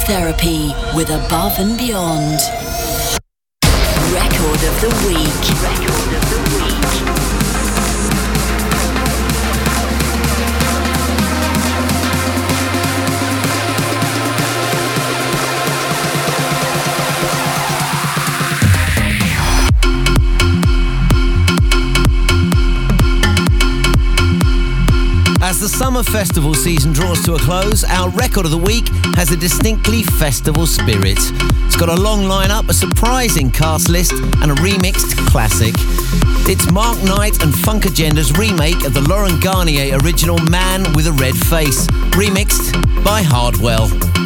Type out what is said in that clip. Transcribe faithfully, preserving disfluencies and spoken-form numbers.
Therapy with Above and Beyond. Record of the week. Record of the week. As the summer festival season draws to a close, our record of the week has a distinctly festival spirit. It's got a long lineup, a surprising cast list, and a remixed classic. It's Mark Knight and Funk Agenda's remake of the Laurent Garnier original Man with a Red Face, remixed by Hardwell.